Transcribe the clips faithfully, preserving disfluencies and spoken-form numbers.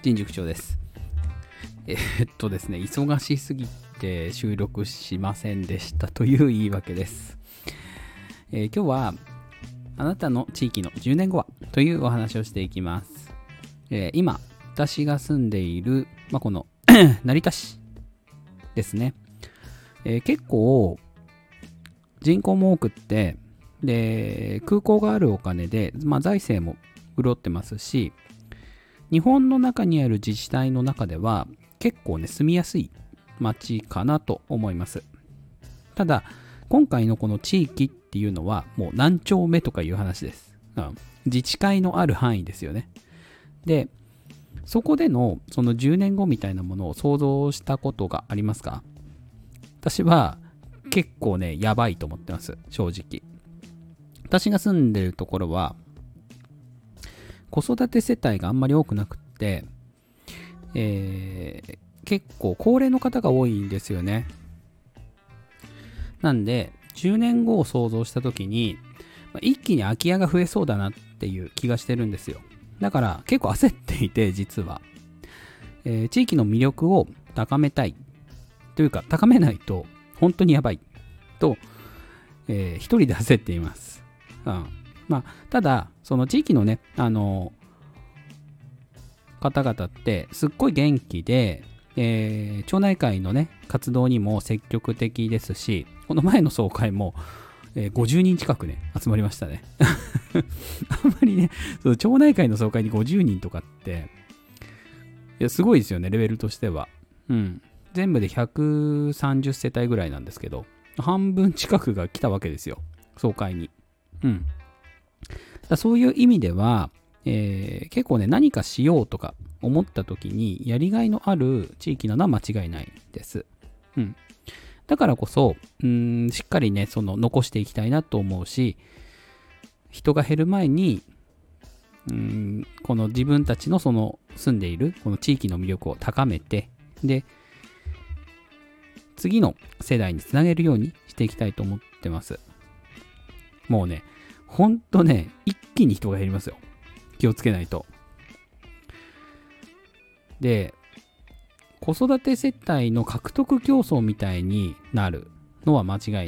人塾長です。えー、っとですね、忙しすぎて収録しませんでしたという言い訳です。えー、今日はあなたの地域のじゅうねんごはというお話をしていきます。えー、今、私が住んでいる、まあ、この成田市ですね。えー、結構人口も多くって、で、空港があるお金で、まあ、財政も潤ってますし、日本の中にある自治体の中では結構ね住みやすい町かなと思います。ただ今回のこの地域っていうのはもう何丁目とかいう話です、うん、自治会のある範囲ですよね。でそこでのそのじゅうねんごみたいなものを想像したことがありますか？私は結構ねやばいと思ってます。正直私が住んでるところは子育て世帯があんまり多くなくって、えー、結構高齢の方が多いんですよね。なんでじゅうねんごを想像した時に一気に空き家が増えそうだなっていう気がしてるんですよ。だから結構焦っていて、実は、えー、地域の魅力を高めたいというか高めないと本当にやばいと、えー、一人で焦っています。うんまあ、ただその地域のねあの方々ってすっごい元気で、えー、町内会のね活動にも積極的ですし、この前の総会も、えー、ごじゅうにん近くね集まりましたねあんまりねその町内会の総会にごじゅうにんとかっていやすごいですよね、レベルとしては。うん全部でひゃくさんじゅっせたいぐらいなんですけど、半分近くが来たわけですよ、総会に。うんだそういう意味では、えー、結構ね何かしようとか思った時にやりがいのある地域なのは間違いないです。うん、だからこそうんしっかりねその残していきたいなと思うし、人が減る前にうんこの自分たちのその住んでいるこの地域の魅力を高めて、で次の世代につなげるようにしていきたいと思ってます。もうねほんとね一気に人が減りますよ、気をつけないと。で子育て世帯の獲得競争みたいになるのは間違いない、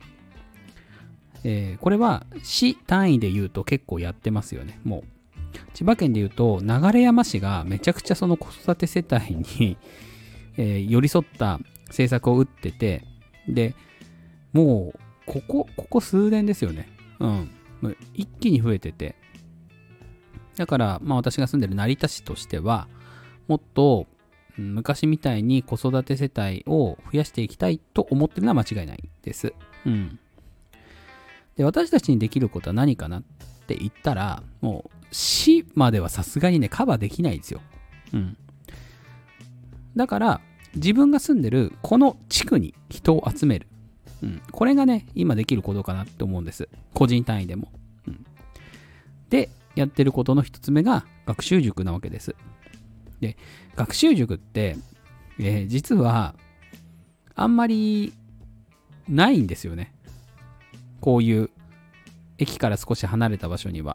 えー、これは市単位で言うと結構やってますよね。もう千葉県で言うと流山市がめちゃくちゃその子育て世帯に、えー、寄り添った政策を打ってて、でもうここここ数年ですよね。うん一気に増えてて、だからまあ私が住んでる成田市としてはもっと昔みたいに子育て世帯を増やしていきたいと思ってるのは間違いないです。うんで私たちにできることは何かなって言ったら、もう市まではさすがにねカバーできないですよ。うんだから自分が住んでるこの地区に人を集める、うん、これがね今できることかなって思うんです、個人単位でも。うん、でやってることの一つ目が学習塾なわけです。で学習塾って、えー、実はあんまりないんですよね、こういう駅から少し離れた場所には。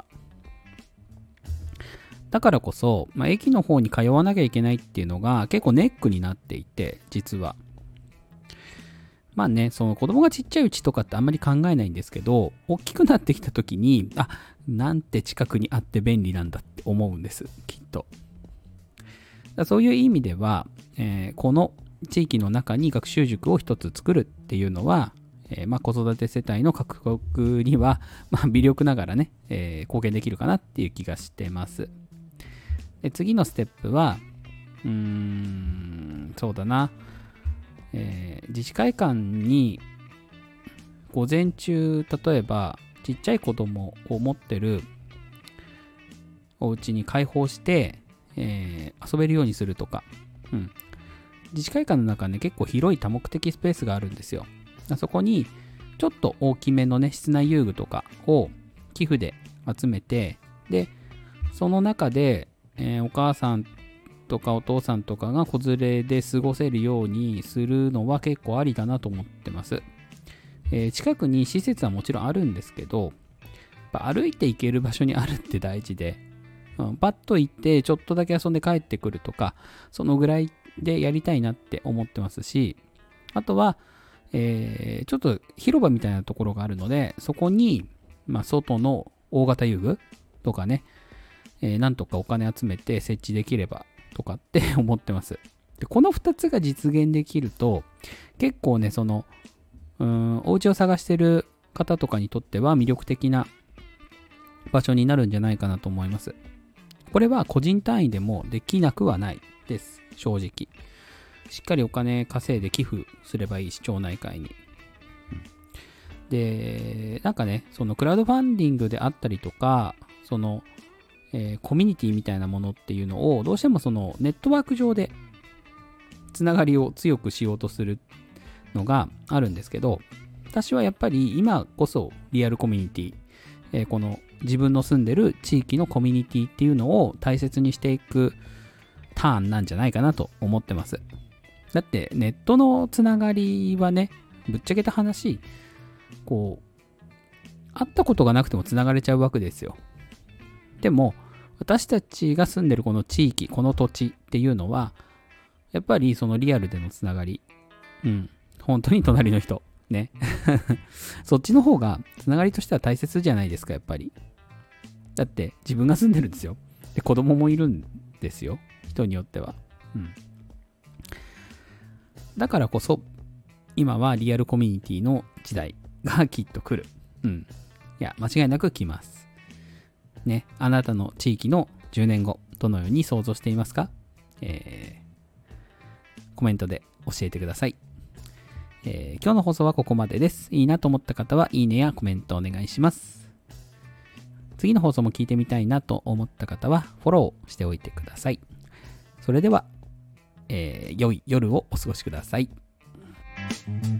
だからこそ、まあ、駅の方に通わなきゃいけないっていうのが結構ネックになっていて、実はまあね、その子供がちっちゃいうちとかってあんまり考えないんですけど、大きくなってきた時に、あ、なんて近くにあって便利なんだって思うんです、きっと。だそういう意味では、えー、この地域の中に学習塾を一つ作るっていうのは、えーまあ、子育て世帯の獲得には、まあ、微力ながらね、えー、貢献できるかなっていう気がしてます。で次のステップは、うーん、そうだな、えー、自治会館に午前中例えばちっちゃい子供を持ってるお家に開放して、えー、遊べるようにするとか、うん、自治会館の中ね結構広い多目的スペースがあるんですよ。そこにちょっと大きめのね室内遊具とかを寄付で集めて、でその中で、えー、お母さんとかお父さんとかが子連れで過ごせるようにするのは結構ありだなと思ってます。えー、近くに施設はもちろんあるんですけど、歩いて行ける場所にあるって大事で、 うん、パッと行ってちょっとだけ遊んで帰ってくるとか、そのぐらいでやりたいなって思ってますし、あとは、えー、ちょっと広場みたいなところがあるので、そこに、まあ、外の大型遊具とかね、えー、なんとかお金集めて設置できればとかって思ってます。で、このふたつが実現できると、結構ね、その、うーん、お家を探してる方とかにとっては魅力的な場所になるんじゃないかなと思います。これは個人単位でもできなくはないです、正直。しっかりお金稼いで寄付すればいいし、町内会に。で、なんかね、そのクラウドファンディングであったりとか、その、えー、コミュニティみたいなものっていうのを、どうしてもそのネットワーク上でつながりを強くしようとするのがあるんですけど、私はやっぱり今こそリアルコミュニティ、えー、この自分の住んでる地域のコミュニティっていうのを大切にしていくターンなんじゃないかなと思ってます。だってネットのつながりはね、ぶっちゃけた話、こう、会ったことがなくてもつながれちゃうわけですよ。でも、私たちが住んでるこの地域、この土地っていうのは、やっぱりそのリアルでのつながり、うん、本当に隣の人、ね。そっちの方がつながりとしては大切じゃないですか、やっぱり。だって自分が住んでるんですよ。で、子供もいるんですよ。人によっては。うん。だからこそ、今はリアルコミュニティの時代がきっと来る。うん。いや、間違いなく来ます。ね。あなたの地域のじゅうねんご、どのように想像していますか？えー、コメントで教えてください。えー、今日の放送はここまでです。いいなと思った方は、いいねやコメントお願いします。次の放送も聞いてみたいなと思った方は、フォローしておいてください。それでは、えー、良い夜をお過ごしください。